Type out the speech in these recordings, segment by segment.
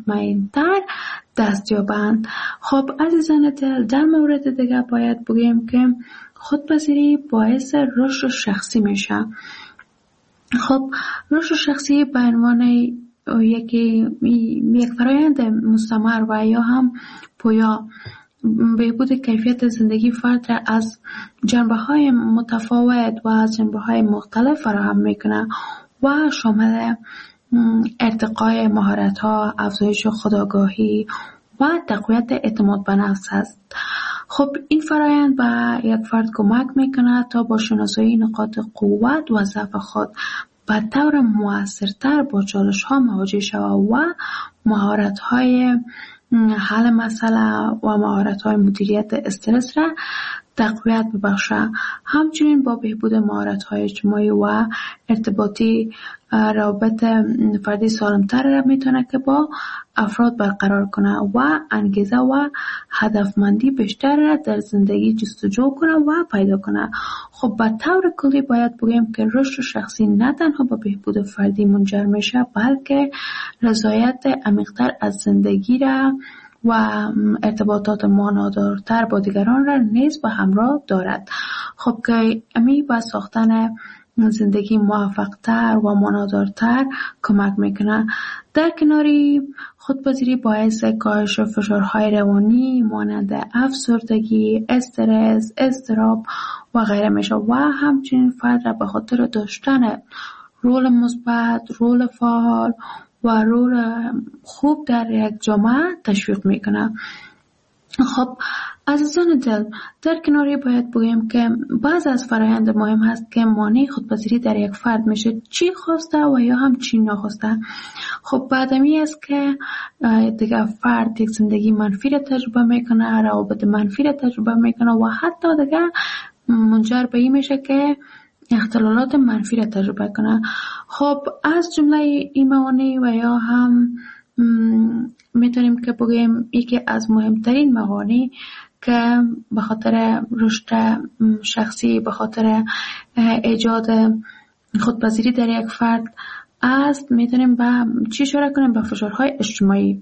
مطمئن‌تر دست یابند. خب عزیزان دل، در مورد دیگه باید بگیم که خودپذیری باعث رشد شخصی میشه. خب رشد شخصی به عنوان یک فرایند مستمر و یا هم پویا بهبود کیفیت زندگی فرد را از جنبه‌های متفاوت و از جنبه‌های مختلف فراهم میکنه و شامل ارتقای مهارت‌ها، افزایش خودآگاهی و تقویت اعتماد به نفس است. خب این فرایند به یک فرد کمک میکنه تا با شناسایی نقاط قوت و ضعف خود به طور مؤثرتر با چالش‌ها مواجه شود و مهارت‌های حل مسئله و مهارت‌های مدیریت استرس را تقویت ببخشه. همچنین با بهبود مهارت‌های اجتماعی و ارتباطی روابط فردی سالم‌تر را میتونه که با افراد برقرار کنه و انگیزه و هدفمندی بیشتر را در زندگی جستجو کنه و پیدا کنه. خب به طور کلی باید بگیم که رشد شخصی نه تنها به بهبود فردی منجر میشه، بلکه رضایت عمیق‌تر از زندگی را و ارتباطات معنادارتر با دیگران را نیز به همراه دارد. خب که امی به ساختن زندگی موفق‌تر و معنادارتر کمک میکنه. در کناری خودپذیری باعث کاهش فشارهای روانی مانند افسردگی، استرس، اضطراب و غیره میشه و همچنین فرد را به خاطر داشتن رول مثبت، رول فعال و رول خوب در یک جامعه تشویق میکنه. خب عزیزان دل، در کناری باید بگیم که بعض از فرایند مهم هست که مانع خودپذیری در یک فرد میشه، چی خواسته و یا هم چی نخواسته. خب بعدمی است که دیگه فرد یک زندگی منفی را تجربه میکنه، روابط منفی را تجربه میکنه و حتی دیگه منجر به این میشه که اختلالات منفی را تجربه کنه. خب از جمله این موانع و یا هم میتونیم که بگیم یکی از مهمترین موانع که به خاطر رشد شخصی، به خاطر ایجاد خودپذیری در یک فرد است، میتونیم به چی اشاره کنیم؟ به فشارهای اجتماعی.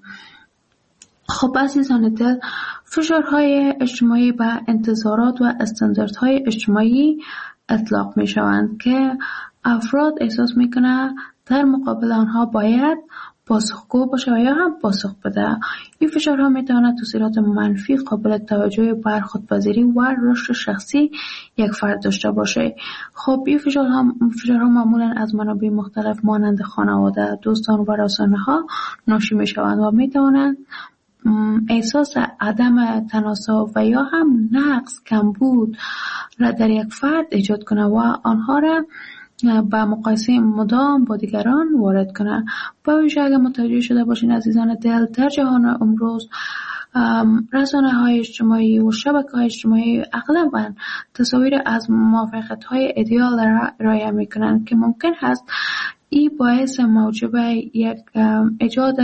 خب عزیزان دل، فشارهای اجتماعی به انتظارات و استانداردهای اجتماعی اطلاق می شوند که افراد احساس می کنند در مقابل آنها باید پاسخگو باشه و یا هم پاسخ بده. این فشارها می تواند تاثیرات منفی قابل توجهی بر خودپذیری و رشد شخصی یک فرد داشته باشه. خب این فشارها معمولا از منابع مختلف مانند خانواده، دوستان و رسانه ها ناشی می شوند و می توانند احساس عدم تناسب و یا هم نقص، کمبود را در یک فرد ایجاد کنه و آنها را با مقایسه مدام با دیگران وارد کنه. با ویژه اگر متوجه شده باشین عزیزان دل، در جهان امروز رسانه‌های اجتماعی و شبکه‌های اجتماعی اغلباً تصاویر از موفقیت‌های ایدئال را ارائه می‌کنند که ممکن است این باعث موجب ایجاد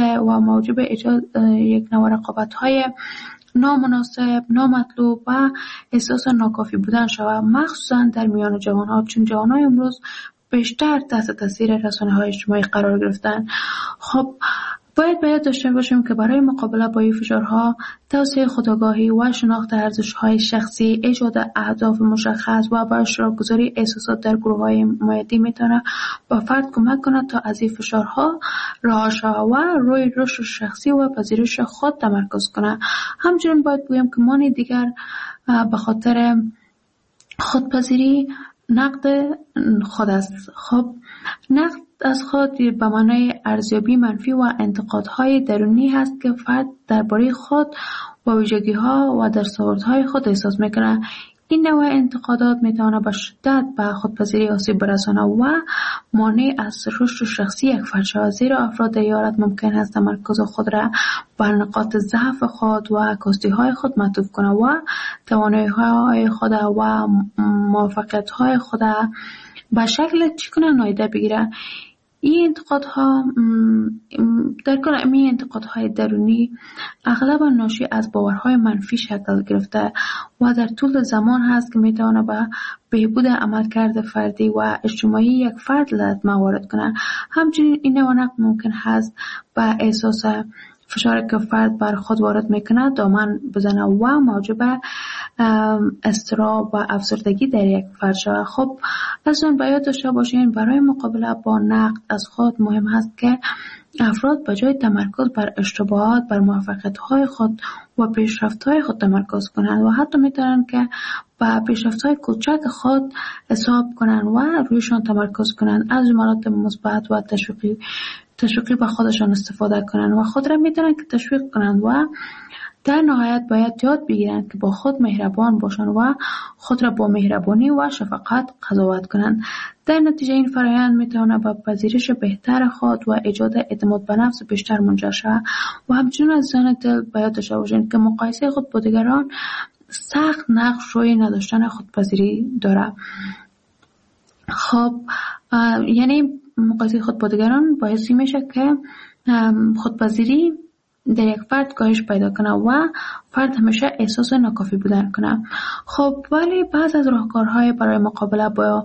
یک نوع رقابت‌های نامناسب، نامطلوب و احساس ناکافی بودن شود، مخصوصا در میان جوان‌ها، چون جوان‌های امروز بیشتر تحت تاثیر رسانه‌های اجتماعی قرار گرفتن. خب باید داشته باشیم که برای مقابله با این فشارها توسعه خودآگاهی و شناخت ارزش‌های شخصی، ایجاد اهداف مشخص و با اشتراک گذاری احساسات در گروه‌های حمایتی میتونه با فرد کمک کنه تا از این فشارها رها شود و روی رشد شخصی و پذیرش خود تمرکز کنه. همچنین باید بگم که مانع دیگر به خاطر خودپذیری نقد خود است. خب نقد از خود به معنای ارزیابی منفی و انتقادهای درونی هست که فرد درباره خود و ویژگی‌ها و دستاوردهای خود احساس میکنه. این نوع انتقادات میتونه به شدت به خودپذیری آسیب برسانه و مانع از رشد شخصی یک فرد شود، زیرا افراد در این حالت ممکن است تمرکز خود را بر نقاط ضعف خود و کاستی‌های خود معطوف کنه و توانایی‌های خود و موفقیت‌های خود به شکل نادیده بگیره. این انتقادهای درونی اغلبا ناشی از باورهای منفی شکل گرفته و در طول زمان هست که میتونه به بهبود عملکرد فردی و اجتماعی یک فرد لطمه وارد کنه. همچنین این نوع نقد ممکن هست به احساس فشاری که فرد بر خود وارد میکنه دامن بزنه و موجب اضطراب و افسردگی در یک فرد شود. خب اصلا باید داشته باشین برای مقابله با نقد از خود مهم است که افراد به جای تمرکز بر اشتباهات بر موفقیت‌های خود و پیشرفت‌های خود تمرکز کنند و حتی می‌توانند که با پیشرفت‌های کوچک خود حساب کنند و رویشان تمرکز کنند، از جملات مثبت و تشویقی به خودشان استفاده کنند و خود را می‌توانند که تشویق کنند و در نهایت باید یاد بگیرند که با خود مهربان باشند و خود را با مهربانی و شفقت قضاوت کنند. در نتیجه این فرآیند میتواند به پذیرش بهتر خود و ایجاد اعتماد به نفس بیشتر منجر شود و همچنین عزیزان دل باید داشته باشند که مقایسه خود با دیگران سخت نقش روی نداشتن خودپذیری دارد. خب یعنی مقایسه خود با دیگران باعث میشه که خودپذیری در یک فرد کاهش پیدا کنه و فرد همیشه احساس ناکافی بودن کنه. خب ولی بعض از راهکارهای برای مقابله با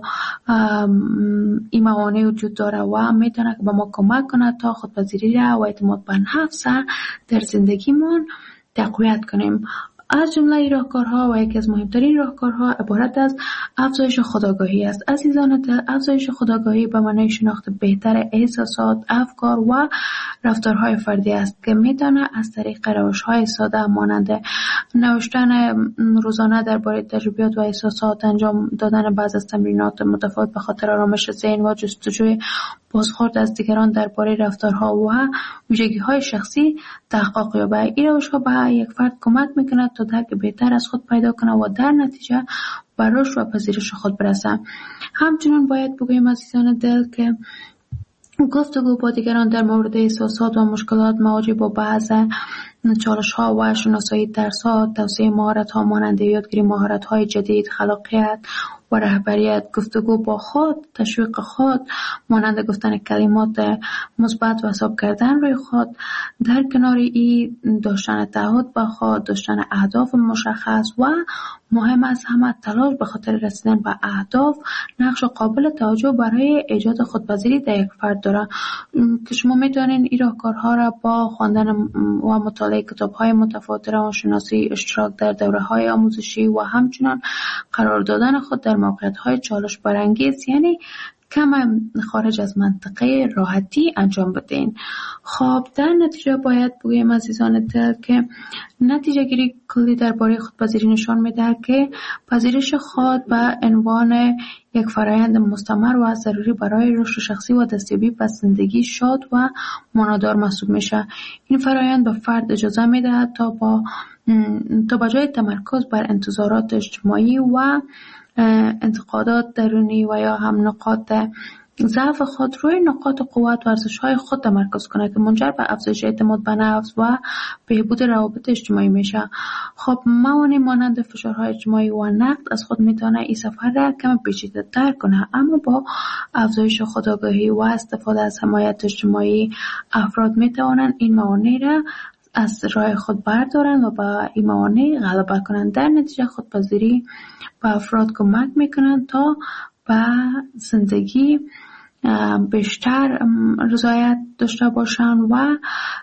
این موانع وجود داره و میتونه که به ما کمک کنه تا خودپذیری را و اعتماد به نفس در زندگیمون تقویت کنیم. از جمله این راهکارها و یکی از مهمترین راهکارها عبارت از افزایش خودآگاهی است. عزیزان دل، افزایش خودآگاهی به معنای شناخت بهتر احساسات، افکار و رفتارهای فردی است که میتونه از طریق روش‌های ساده مانند نوشتن روزانه درباره تجربیات و احساسات، انجام دادن بعض از تمرینات متفاوت به خاطر آرامش ذهن و جستجوی بازخورد از دیگران درباره رفتارها و ویژگی‌های شخصی تحقق یابد. این روش‌ها به یک فرد کمک می‌کند تا درک بهتر از خود پیدا کنه و در نتیجه به رشد و پذیرش خود برسه. همچنین باید بگوییم عزیزان دل که گفتگو با دیگران در مورد احساسات و مشکلات مواجه با بعض چالش‌ها و شناسایی ترس‌ها، توسعه مهارت‌ها مانند یادگیری مهارت‌های جدید، خلاقیت و رهبریت، گفتگو با خود، تشویق خود مانند گفتن کلمات مثبت و حساب کردن روی خود، در کنار این داشتن تعهد با خود، داشتن اهداف مشخص و مهم از همه تلاش به خاطر رسیدن به اهداف نقش قابل توجه برای ایجاد خودپذیری در یک فرد داره که شما میتونین این راهکارها را با خواندن و مطالعه کتاب‌های متفاوت روانشناسی، اشتراک در دوره‌های آموزشی و همچنین قرار دادن خود در موقعیت‌های چالش برانگیز یعنی کم خارج از منطقه راحتی انجام بدین. خب در نتیجه باید بگویم عزیزان دل که نتیجه گیری کلی درباره خودپذیری نشان میده که پذیرش خود به عنوان یک فرآیند مستمر و ضروری برای رشد شخصی و دستیابی به زندگی شاد و معنادار محسوب میشه. این فرآیند به فرد اجازه میده تا با جای تمرکز بر انتظارات اجتماعی و انتقادات درونی و یا هم نقاط ضعف خود روی نقاط قوت و ارزش‌های خود تمرکز کنه که منجر به افزایش اعتماد به نفس و بهبود روابط اجتماعی میشه. خب موانع مانند فشارهای اجتماعی و نقد از خود میتونه این سفر را کم پیچیده‌تر کنه، اما با افزایش خودآگاهی و استفاده از حمایت اجتماعی افراد میتوانند این موانع را از راه خود بردارن و با این موانع غلبه کنند. در نتیجه خودپذیری به افراد کمک میکنند تا به زندگی بیشتر رضایت داشته باشند و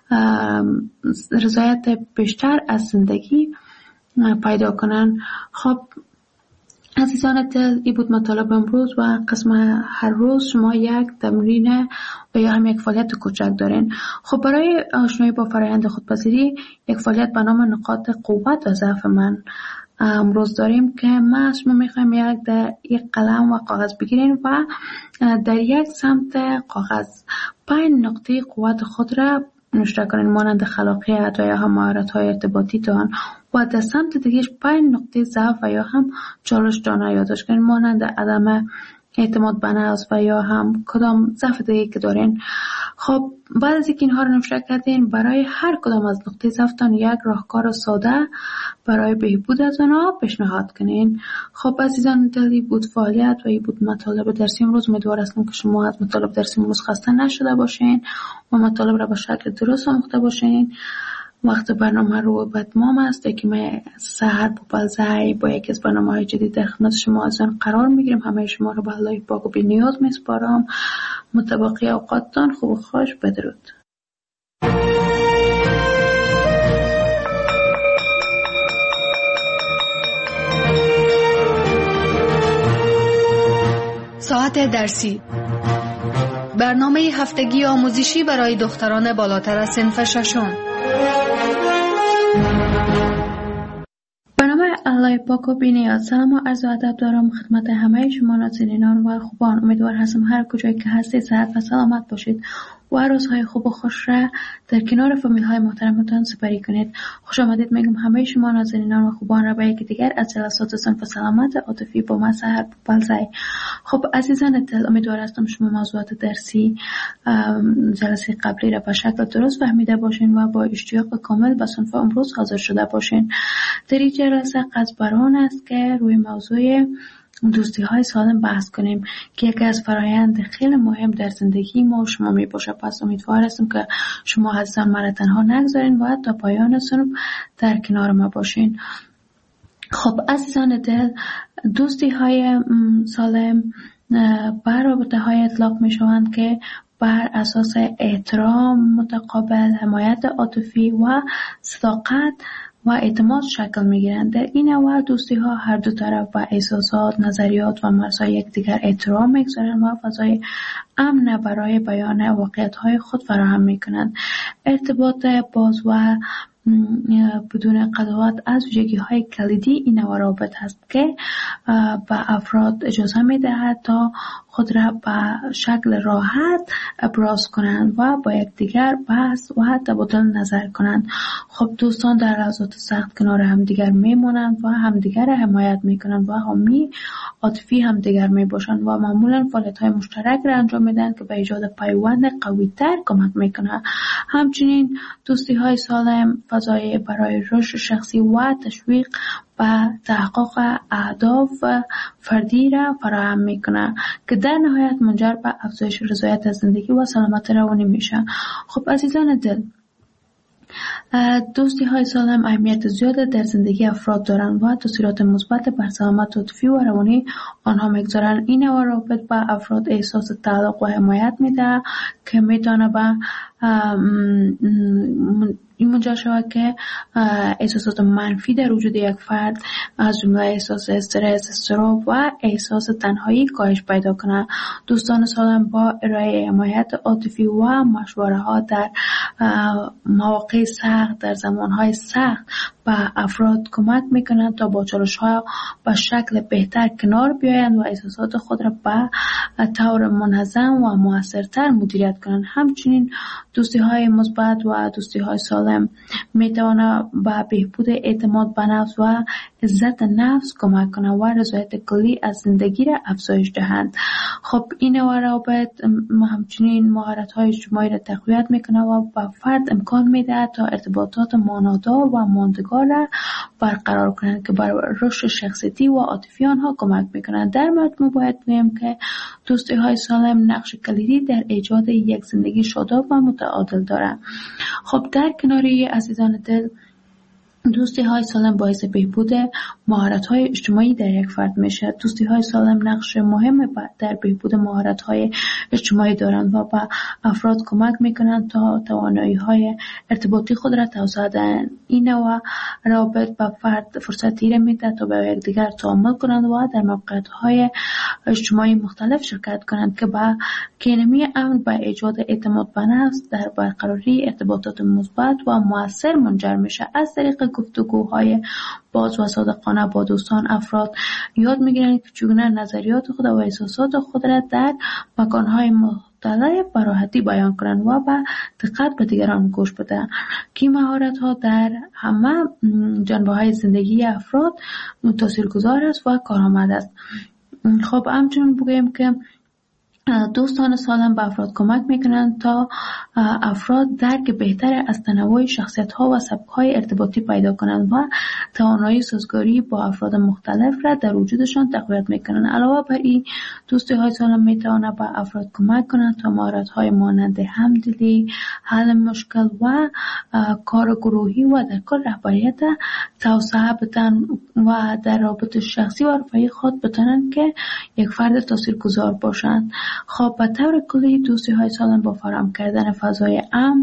رضایت بیشتر از زندگی پیدا کنند. خب عزیزان دل، این بود مطالب امروز و قسم هر روز شما یک تمرین و یا هم یک فعالیت کوچک دارین. خب برای آشنایی با فرآیند خودپذیری یک فعالیت به نام نقاط قوت و ضعف من امروز داریم که ما از شما میخوایم یک قلم و کاغذ بگیرین و در یک سمت کاغذ 5 نقطه قوت خود را نوشته کنین مانند خلاقیت و یا هم مهارت‌های ارتباطی تان و در سمت دیگه 5 نقطه ضعف و یا هم چالش دانه یادداشت کنین مانند عدم اعتماد به نفس و یا هم کدام ضعف دیگه که دارین. خب بعد از اینکه اینها رو نوشته کردین برای هر کدام از نقطه ضعفتان یک راهکار ساده برای بهبود از آنها پیشنهاد کنین. خب عزیزان دلی بود فعالیت و این بود مطالب درسی امروز. امیدوار هستم که شما از مطالب درسی امروز خسته نشده باشین و مطالب را به شکل درست آموخته باشین. وقت برنامه رو به اتمام است که من سحر بوبلزای با یکی از برنامه‌های جدید در خدمت شما عزیزان قرار میگیریم. همه شما رو به الله پاک و بی‌نیاز میسپارم. متبقی اوقاتتان خوب و خوش. بدرود. مساحت درسی، برنامه هفتگی آموزشی برای دختران بالاتر از صنف ششم. برنامه الله پاک و بی‌نیاز. سلام و عرض ادب دارم خدمت همه شما ناظرینان و خوبان. امیدوار هستم هر کجایی که هستید صحت و سلامت باشید و روزهای خوب و خوش را در کنار فامیل های محترمتان سپری کنید. خوش آمدید میگم همه شما ناظرینان و خوبان را به یکی دیگر از جلسات صنف سلامت عاطفی با من سحر بلزای. خب عزیزان دل، امیدوار هستم شما موضوعات درسی جلسه قبلی را به شکل درست فهمیده باشین و با اشتیاق کامل به صنف امروز حاضر شده باشین. در این جلسه قصد بر آن است که روی موضوع دوستی های سالم بحث کنیم که یکی از فرایند خیلی مهم در زندگی ما و شما می باشه. پس امیدوار هستم که شما عزیزان ما را تنها نگذارین و تا پایان صنف در کنار ما باشین. خب عزیزان دل، دوستی های سالم بر رابطه های اطلاق می شوند که بر اساس احترام متقابل، حمایت عاطفی و صداقت و اعتماد شکل میگیرند. در این نوع دوستی ها هر دو طرف با احساسات، نظریات و مرزهای یکدیگر احترام میگذارند و فضای امن برای بیان واقعیت های خود فراهم میکنند. ارتباط باز و بدون قضاوت از ویژگی های کلیدی این نوع روابط هست که به افراد اجازه میدهد تا خود را به شکل راحت ابراز کنند و با یکدیگر بحث و تبادل نظر کنند. خب دوستان در لحظات سخت کنار همدیگر میمونند و همدیگر را حمایت میکنند و حامی عاطفی همدیگر میباشند و معمولا فعالیت‌های مشترک را انجام میدن که به ایجاد پیوند قوی‌تر کمک میکنه. همچنین دوستی‌های سالم فضای برای رشد شخصی و تشویق و تحقق اهداف فردی را فراهم میکنه که در نهایت منجر به افزایش رضایت از زندگی و سلامت روانی میشه. خب عزیزان دل، دوستی های سالم اهمیت زیاد در زندگی افراد دارند و تاثیرات مثبت بر سلامت عاطفی و روانی آنها میگذارند. این نوع روابط به افراد احساس تعلق و حمایت میده که میتونه به این منجر شود که احساسات منفی در وجود یک فرد از جمله احساس استرس، اضطراب و احساس تنهایی کاهش پیدا کنه. دوستان سالم با ارائه حمایت عاطفی و مشوره ها در مواقع سخت، در زمانهای سخت به افراد کمک میکنند تا با چالش‌ها به شکل بهتر کنار بیایند و احساسات خود را به طور منظم و موثرتر مدیریت کنند. همچنین دوستی‌های مثبت و دوستی‌های سالم میتواند به بهبود اعتماد به نفس و عزت نفس کمک کنند و رضایت کلی از زندگی را افزایش دهند. خب این نوع روابط همچنین مهارت‌های اجتماعی را تقویت میکنه و به فرد امکان میده تا ارتباطات معنادار و ماندگار را برقرار کنند که بر رشد شخصیتی و عاطفی آنها کمک میکنند. در مجموع باید بگویم که دوستی‌های سالم نقش کلیدی در ایجاد یک زندگی شاداب و متعادل دارند. خب در کناری عزیزان دل، دوستی های سالم باعث بهبود مهارت های اجتماعی در یک فرد میشه. دوستی های سالم نقش مهم در بهبود مهارت های اجتماعی دارند و به افراد کمک میکنند تا توانایی های ارتباطی خود را توسعه دهند. این نوع روابط به فرد فرصتی را میده تا به یکدیگر تعامل کنند و در موقعیت های اجتماعی مختلف شرکت کنند که به کینمی امن به ایجاد اعتماد به نفس در برقراری ارتباطات مثبت و مؤثر منجر میشه. از طریق گفتگوهای باز و صادقانه با دوستان افراد یاد میگیرند که چگونه نظریات خود و احساسات خود را در مکانهای مختلف به راحتی بیان کنند و با دقت به دیگران گوش بدهند که مهارت ها در همه جنبه های زندگی افراد تاثیرگذار است و کارآمد است. خب همچنین بگویم که دوستان سالم به افراد کمک میکنند تا افراد درک بهتر از تنوع شخصیت‌ها و سبک‌های ارتباطی پیدا کنند و توانایی سازگاری با افراد مختلف را در وجودشان تقویت میکنند. علاوه بر این، دوستی‌های سالم میتواند به افراد کمک کنند تا مهارت‌های مانند همدلی، حل مشکل و کار گروهی و در کار رهبریت توسعه بدن و در رابطه شخصی و رفاهی خود بتوانند که یک فرد تاثیرگذار باشند. خب به طور کلی دوستی های سالم با فراهم کردن فضای امن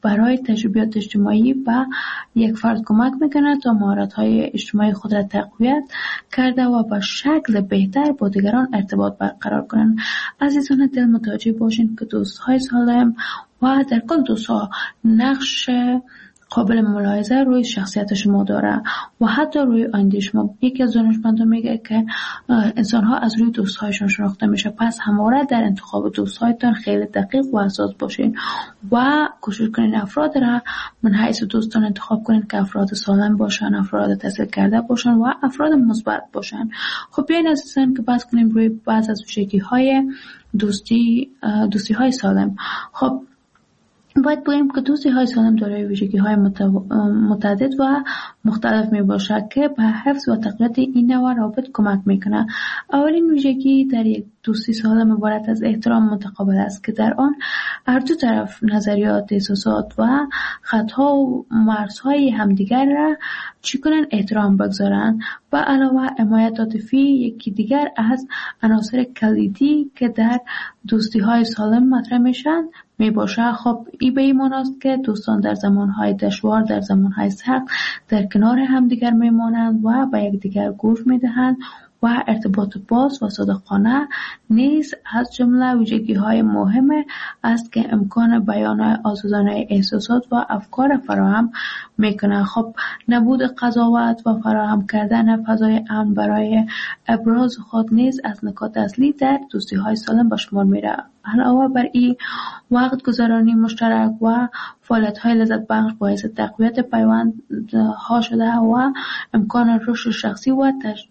برای تجربیات اجتماعی به یک فرد کمک میکنه تا مهارت‌های اجتماعی خود را تقویت کرده و به شکل بهتر با دیگران ارتباط برقرار کنند. عزیزان دل، متوجه باشین که دوست‌های سالم و در کل دوست‌ها نقش قابل ملاحظه روی شخصیت شما داره و حتی روی آینده شما. یکی از دانشمندان میگه که انسان‌ها از روی دوست‌هایشون شناخته میشه، پس همواره در انتخاب دوست‌هایتان خیلی دقیق و حساس باشین و کوشش کنین افراد را من حیث دوستان انتخاب کنین که افراد سالم باشن، افراد تحصیل کرده باشن و افراد مثبت باشن. خب بیاین عزیزان که بحث کنیم روی بعض از ویژگی‌های دوستی‌های سالم. خب باید بگیم که دوستی‌های سالم دارای ویژگی‌های متعدد و مختلف میباشد که به حفظ و تقویت این نوع روابط کمک میکنه. اولین ویژگی در یک دوستی سالم عبارت از احترام متقابل است که در آن هر دو طرف نظریات، احساسات و خطاها و مرزهای همدیگر را احترام بگذارند. و علاوه حمایت عاطفی یکی دیگر از عناصر کلیدی که در دوستی‌های سالم مطرح میشن میباشه. خب این به این معناست که دوستان در زمانهای دشوار، در زمانهای سخت در کنار همدیگر میمانند و به یکدیگر گوش میدهند و ارتباط باز و صادقانه نیز از جمله ویژگی‌های مهم است که امکان بیان آزادانه احساسات و افکار فراهم میکنه. خب نبود قضاوت و فراهم کردن فضای امن برای ابراز خود نیز از نکات اصلی در دوستی‌های سالم به شمار میره. علاوه بر این، وقت گذرانی مشترک و فعالیت‌های لذت بخش باعث تقویت پیوندها شده و امکان رشد شخصی و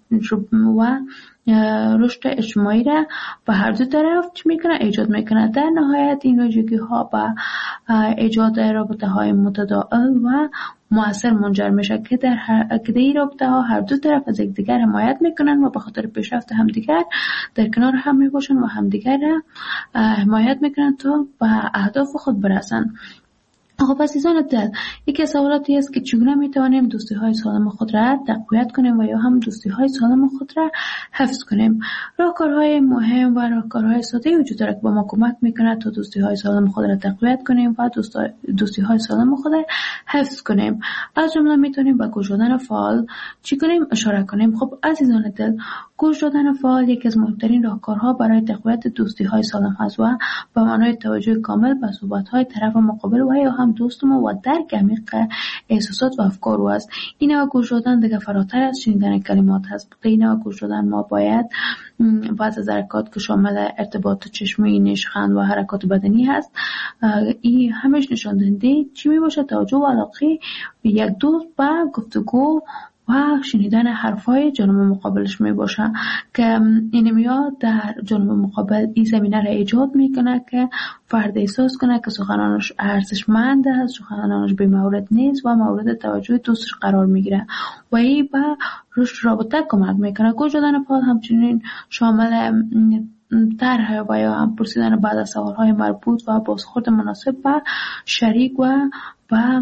رشد اجتماعی را به هر دو طرف ایجاد میکنه. در نهایت این ویژگی‌ها به ایجاد رابطه‌های متداول و مؤثر منجر میشه که در این رابطه‌ها هر دو طرف از یکدیگر حمایت میکنن و به خاطر پیشرفت همدیگر در کنار هم میباشن و همدیگر را حمایت میکنن تا به اهداف خود برسن. خب عزیزان دل، یکی از سوالاتی است که چگونه میتوانیم دوستی‌های سالم خود را تقویت کنیم و یا هم دوستی‌های سالم خود را حفظ کنیم. راهکارهای مهم و راهکارهای ساده وجود دارد که به ما کمک میکنه تا دوستی‌های سالم خود را تقویت کنیم و دوستی‌های سالم خود را حفظ کنیم. از جمله میتونیم به گوش دادن فعال اشاره کنیم. خب عزیزان دل، گوش دادن فعال یکی از مهمترین راهکارها برای تقویت دوستی‌های سالم است و به معنای توجه کامل به صحبت‌های طرف مقابل و یا هم دوست ما و درک عمیق احساسات و افکار او است. این نوع گوش دادن دیگه فراتر از شنیدن کلمات است. در این نوع گوش دادن ما باید بعض از حرکات که شامل ارتباط چشمی، نشخند و حرکات بدنی هست، این همش نشان دهنده چی میباشه؟ توجه و علاقه یک دوست به گفتگو و شنیدن حرفای جانب مقابلش می باشه که این میاد در جانب مقابل این زمینه را ایجاد میکنه که فرد احساس کنه که سخنانش ارزشمند است، سخنانش بی مورد نیست و مورد توجه دوستش قرار میگیره و این به رشد رابطه کمک میکنه. گوش دادن فعال همچنین شامل طرح و یا هم پرسیدن بعد از سوالهای مربوط و بازخورد مناسب به شریک و به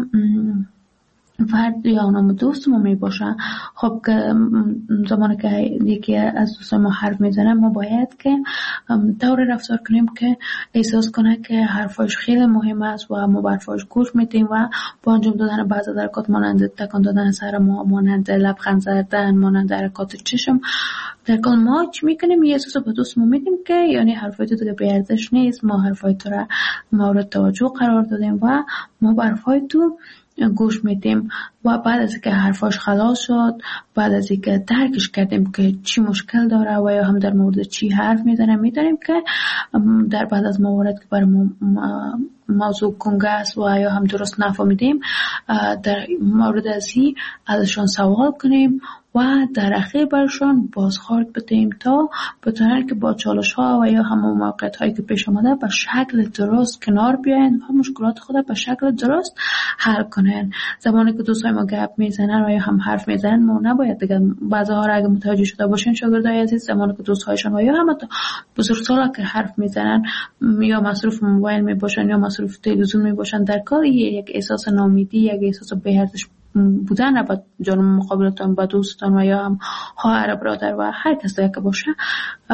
فرد یا اونم دوست ما می باشه. خب که زمانی که یکی از دوستان ما حرف میزنه ما باید که طور رفتار کنیم که احساس کنه که حرفاش خیلی مهم است و ما به حرفاش گوش میدیم و با انجام دادن بعض از حرکات مانند تکان دادن سر ما، مانند لبخند زدن، مانند حرکات چشم، در کل ما چی میکنیم؟ یه احساس به دوست ما میدیم که یعنی حرفای تو دیگه بی ارزش نیست، ما حرفای تو را مورد توجه قرار دادیم و ما به حرفای تو گوش میدیم و بعد از اینکه حرفاش خلاص شد، بعد از اینکه درکش کردیم که چی مشکل داره و یا هم در مورد چی حرف میزنه، میدونیم که در بعد از موارد که برای موضوع کنگه است و یا هم درست نفهمیدیم در مورد ازی ازشان سوال کنیم و در اخیر برشان بازخورد بدهیم تا بتونن که با چالش ها و یا همون موقعیت هایی که پیش آمده به شکل درست کنار بیاین و مشکلات خود به شکل درست حل کنن. زمانی که دوستای ما گپ میزنن و یا هم حرف میزنن ما نباید دیگه بعضی ها را اگه متوجه شده باشین شاگردای عزیز، زمانی که دوستایشان و یا هم بزرگسالا که حرف میزنن یا مصروف موبایل میباشن یا مصروف تلویزیون میباشن، در کار یک احساس ناامیدی، یک احساس بی‌ارزش بودن را با جانب مقابلتان، با دوستان و یا هم خواهر، برادر و هر کسی که باشه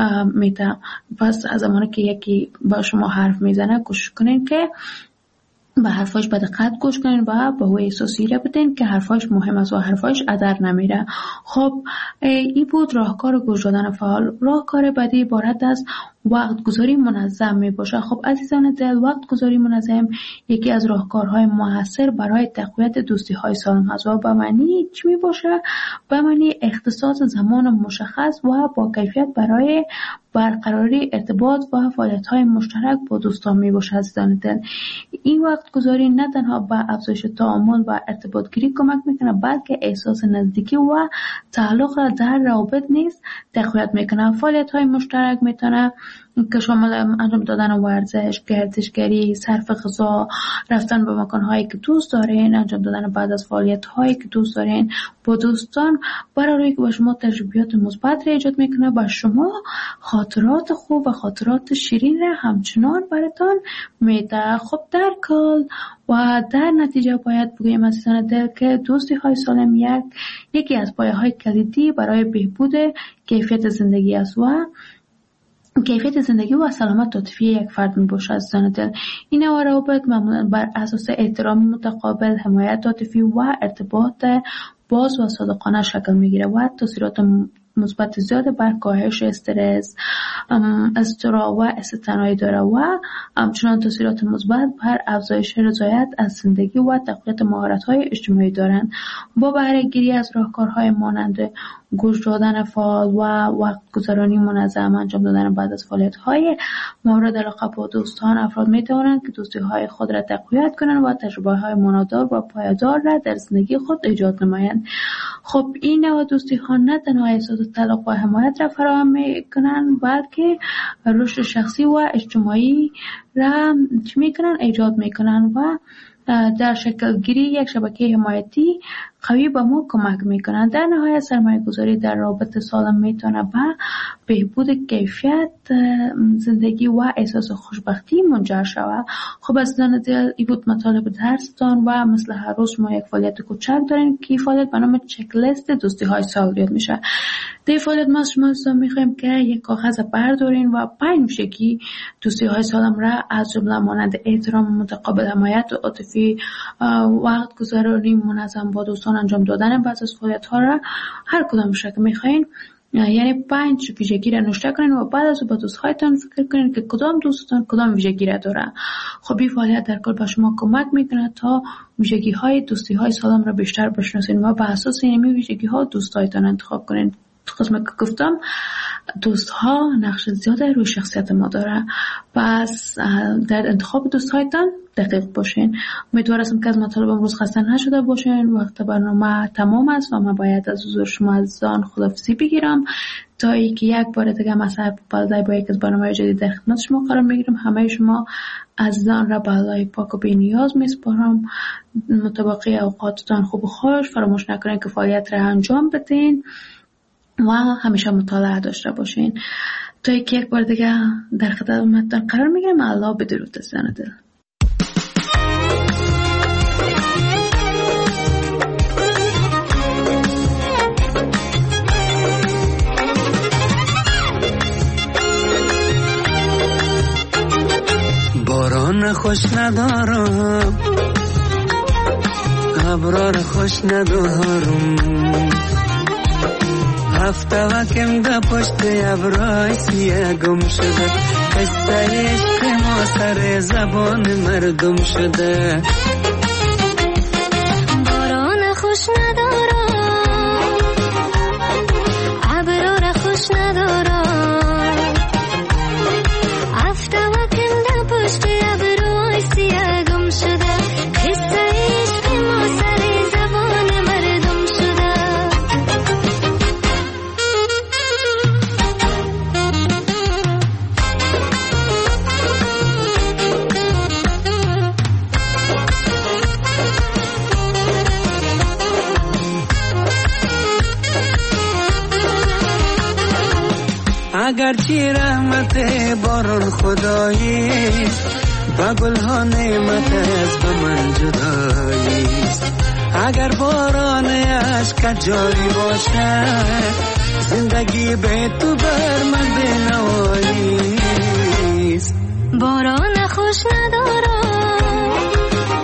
میده. پس از زمانی که یکی با شما حرف میزنه کوشش کنین که به حرفاش به دقت گوش کنین و به او احساسی را بدین که حرفاش مهم است و حرفاش ادر نمیره. خب این بود راهکار گوش دادن فعال. راهکار بعدی عبارت از وقت گذاری منظم می باشه. خب عزیزان دل، وقت گذاری منظم یکی از راهکارهای موثر برای تقویت دوستی های سالم است و به معنی چی می باشه؟ به معنی اختصاص زمان مشخص و با کیفیت برای برقراری ارتباط و فعالیت های مشترک با دوستان می باشه. عزیزان دل، این وقت گذاری نه تنها به افزایش تعامل و ارتباط گیری کمک میکنه، بلکه احساس نزدیکی و تعلق را در روابط نیز تقویت میکنه. فعالیت های مشترک میتونه که شامل انجام دادن ورزش، گردشگری، صرف غذا، رفتن به مکان‌هایی که دوست دارین، انجام دادن بعد از فعالیت‌هایی که دوست دارین با دوستان، برای که به شما تجربیات مثبت را ایجاد میکنه، با شما خاطرات خوب و خاطرات شیرین را همچنان براتون میده. خب در کل و در نتیجه باید بگویم عزیزان دل که دوستی های سالم یکی از پایه‌های کلیدی برای بهبود کیفیت زندگی است و کیفیت زندگی و سلامت عاطفی یک فرد می باشد. عزیزان دل، این نوع روابط معمولا بر اساس احترام متقابل، حمایت عاطفی و ارتباط باز و صادقانه شکل می گیره و تاثیرات مثبت زیاد بر کاهش استرس، اضطراب و استثنایی داره و همچنان تاثیرات مثبت بر افزایش رضایت از زندگی و تقویت مهارت‌های اجتماعی دارند. با بهره گیری از راهکارهای مانند گوش دادن فعال و وقت گذرانی منظم، انجام دادن بعد از فعالیت‌های مورد علاقه با دوستان، افراد می‌توانند که دوستی‌های خود را تقویت کنند و تجربه‌های معنادار و پایدار را در زندگی خود ایجاد نمایند. خب این نوع دوستی‌ها نه تنها احساس تعلق و حمایت را فراهم می‌کنند، بلکه رشد شخصی و اجتماعی را ایجاد می‌کنند و در شکل گیری یک شبکه حمایتی قوی به ما کمک میکنند. در نهایت سرمایه گذاری در رابطه سالم میتونه به بهبود کیفیت زندگی و احساس خوشبختی منجر شود. خب عزیزان دل، این بود مطالب درستان و مثل هر روز ما یک فعالیت کوچک داریم که فعالیت به نام چک لیست دوستی های سال یاد میشه. در فعالیت ما شما میخوایم که یک کاغذ بردارین و 5 ویژگی دوستی های سالم را از جمله مانند احترام متقابل، حمایت عاطفی، وقت گذرانی منظم با دوستان، انجام دادن بعض از فعالیت‌ها را هر کدامش که می‌خواین، یعنی 5 ویژگی را نوشته کنین و بعد از با دوست‌هایتان فکر کنین که کدام دوستتان کدام ویژگی را داره. خب این فعالیت در کل به شما کمک میکنه تا ویژگی‌های دوستی‌های سالم را بیشتر بشناسین و بر اساس این ویژگی‌ها دوست‌هایتان انتخاب کنین. قسمت که گفتم دوست‌ها نقش زیاده روی شخصیت ما داره، پس در انتخاب دوست‌هایتان دقیق باشین. امیدوار هستم که از مطالب امروز خسته نشده باشین. وقت برنامه تمام است و من باید از حضور شما عزیزان خداحافظی بگیرم تا اینکه یک بار دیگه مساء بالای با یک از برنامه‌های جدید در خدمت شما قرار میگیرم. همه شما عزیزان را به الله پاک و بی‌نیاز میسپارم. مطابق اوقاتتان خوب و خوش، فراموش نکنین که فعالیت را انجام بدین و همیشه مطالعه داشته باشین. تا یک بار دیگه در خدمتتان قرار میگیرم. الله بدرود عزیزان دل. باران خوش ندارم، ابرار خوش ندارم، هفته وکم ده پشت ابرای سیه گم شده، قصه عشق ما سر زبان مردم شده. باران خوش ندارم، ابرار خوش ندارم، هفته وکم ده پشت ابرای سیه گم شده، قصه عشق ما سر زبان مردم شده. اگرچه رحمت باران خداییست، با گلها نعمت از به من جداییست. اگر باران عشق جاری باشد، زندگی به تو بر من بنواییست. باران خوش ندارم،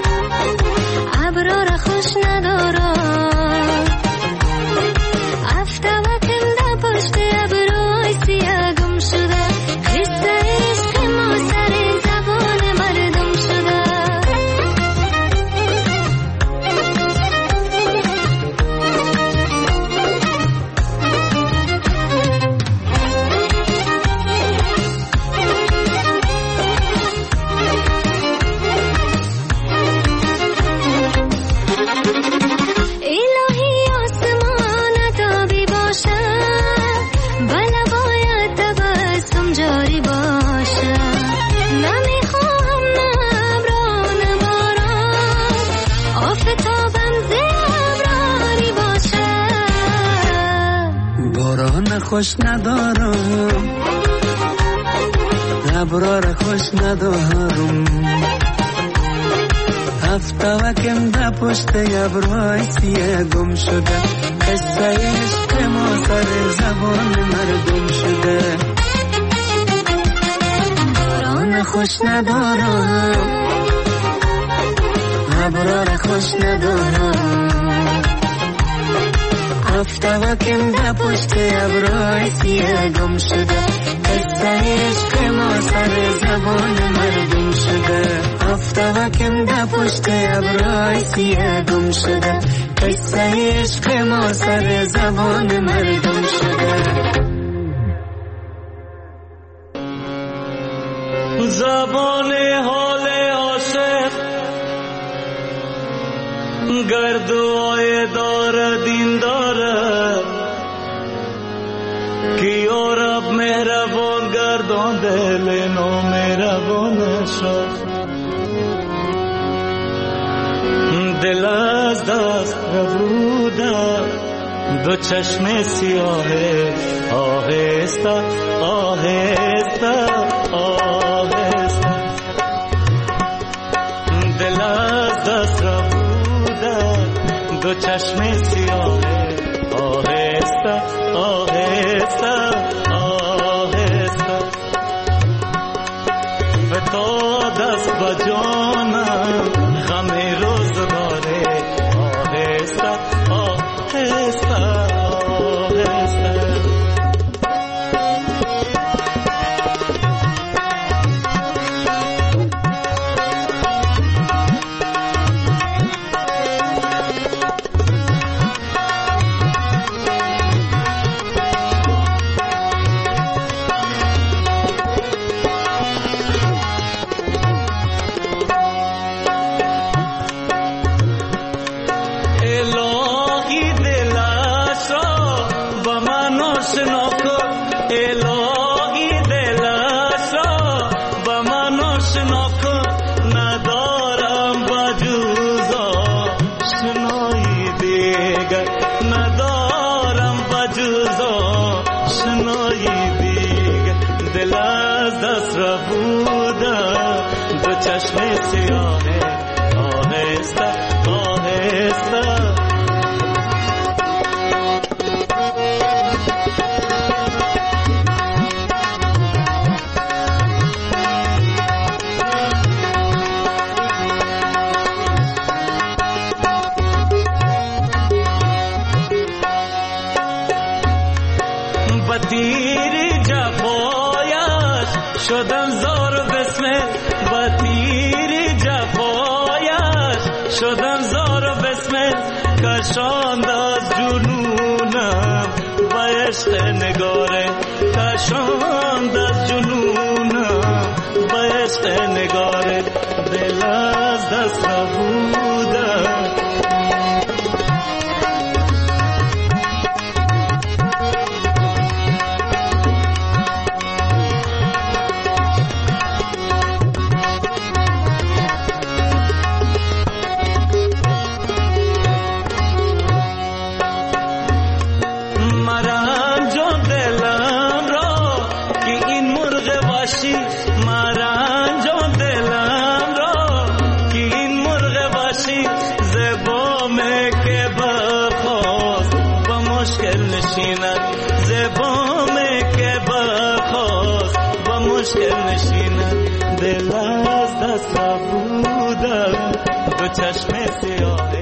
خوش ندارم، ابرا را خوش ندارم. هفته وکم در پشت ابرای سیه گم شده، قصه عشق ما سر زبان مردم شده. باران خوش ندارم، ابرا را خوش ندارم. هفته وکم در پشت ابرای سیه گم شده، قصه عشق ما سر زبان مردم شده. هفته وکم در پشت ابرای سیه گم شده، قصه عشق ما سر زبان مردم شده. زبان حال عاشق گردوهای دار دین داره که یا رب مهربان گردان دل نامهربان شد. دل از دست ربوده دو چشم سیاه آهسته آهسته آهسته. دل از دست ربوده دو چشم سیاه آهسته آهسته آهسته. به تو دست با جانم غم روزگاره آهسته آهسته آهسته. چشم سیاه آهسته آهسته. بطیر جفایش شدم زار بسمل، بطیر جفایش شدم زار و بسمل. کشاند از جنونم با عشق نگاره، کشاند از جنونم با عشق نگاره. دل از دست ربودم مشکل نشینه. دل از دست ربودم دو چشم سیاه